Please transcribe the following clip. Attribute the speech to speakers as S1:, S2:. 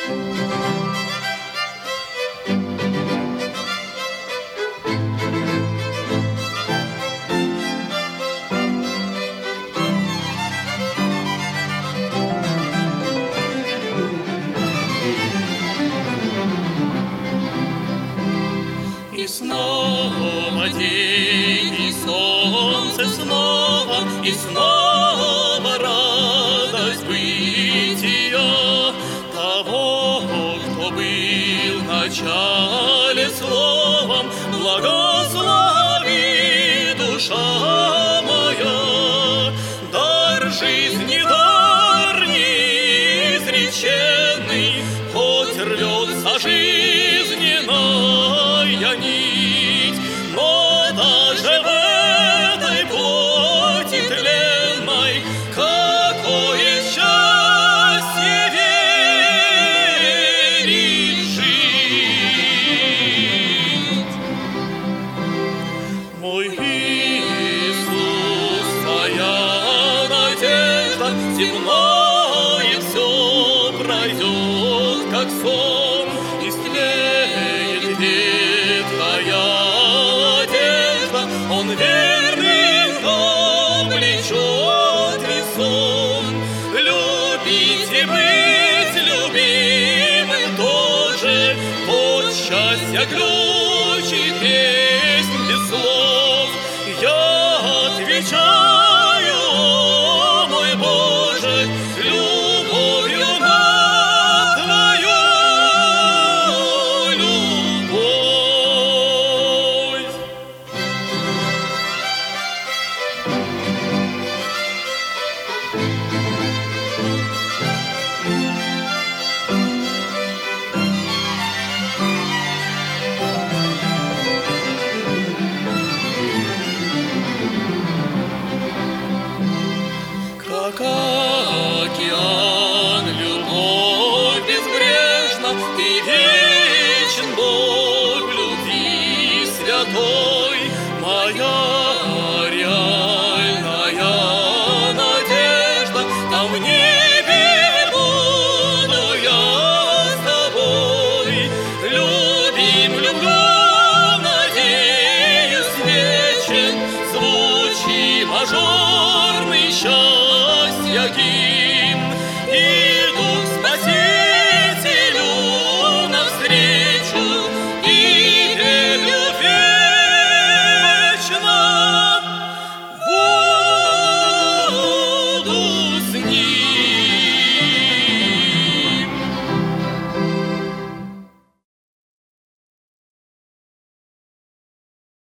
S1: И снова день, и солнце снова, и снова радость бытия того, кто был в начале словом. Благослови, душа моя, дар жизни, дар неизреченный, хоть рвется жизненная нить, но даже в этой плоти тленной какое счастье верить жить. Мой Иисус, твоя надежда, земное все пройдет, как сон, истлеет ветхая одежда, Он верных облечет весон. Любить и быть любимым тоже, вот счастье ключ.